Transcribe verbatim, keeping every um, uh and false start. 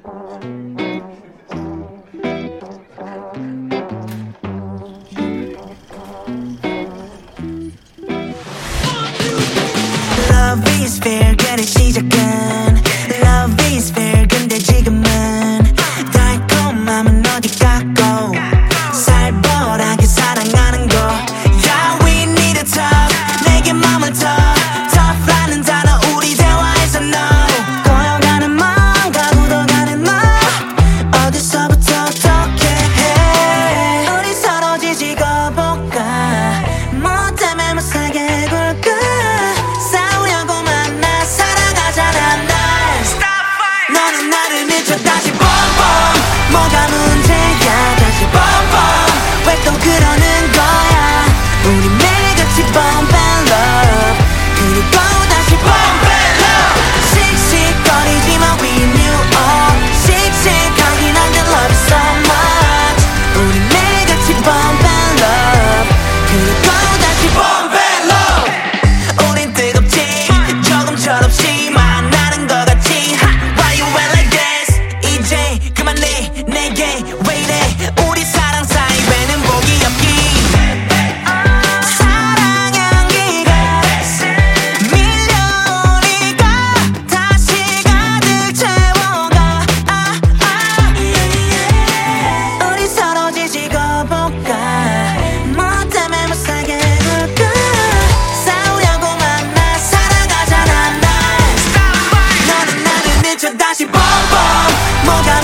Love is fair 그래 시작은 Love is fair 근데 지금은 달콤함은 어디 갔고 살벌하게 사랑하는 거 Yeah we need a talk 내게 맘을 터 Tough라는 단어 우리 대화에서 no 고여가는 마음과 굳어가는 너 어디서부터 어떻게 해 우리 서로 지지고 볼까 뭐 때문에 못 살게 굴까 너는 나를 미쳐 다시 봄봄 뭐가 문제야 다시 봄봄 왜 또 그러는 거야 우리 매일같이 bump and love 그리고 다시 bump and love 씩씩거리지만 we knew all 씩씩하긴 한데 love you so much 우리 매일같이 bump and love 그리고 다시 bump and love 우린 뜨겁지 조금 철없이 만나는 것 같지 내게 왜 이래 우리 사랑 사이에는 복이 없기 사랑 향기가 밀려오니까 다시 가득 채워가 아, 아. 우리 서로 지지고 볼까 뭐 때문에 못 살게 굴까 싸우려고 만나 살아가잖아 날 너는 나를 미쳐 다시 봄봄 뭐가